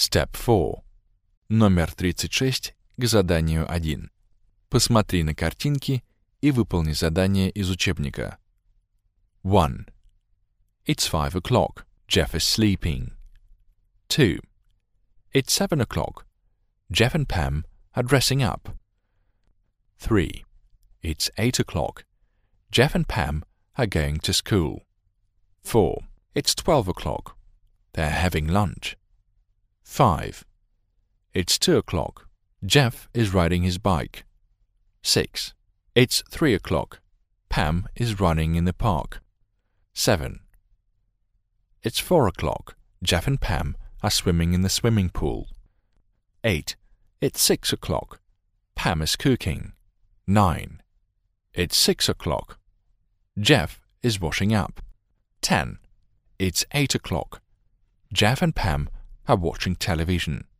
Step 4. Номер 36 к заданию 1. Посмотри на картинки и выполни задание из учебника. 1. It's 5 o'clock. Jeff is sleeping. 2. It's 7 o'clock. Jeff and Pam are dressing up. 3. It's 8 o'clock. Jeff and Pam are going to school. 4. It's 12 o'clock. They're having lunch. 5. It's 2 o'clock. Jeff is riding his bike. 6. It's 3 o'clock. Pam is running in the park. 7. It's 4 o'clock. Jeff and Pam are swimming in the swimming pool. 8. It's 6 o'clock. Pam is cooking. 9. It's 6 o'clock. Jeff is washing up. 10. It's 8 o'clock. Jeff and Pam are watching television.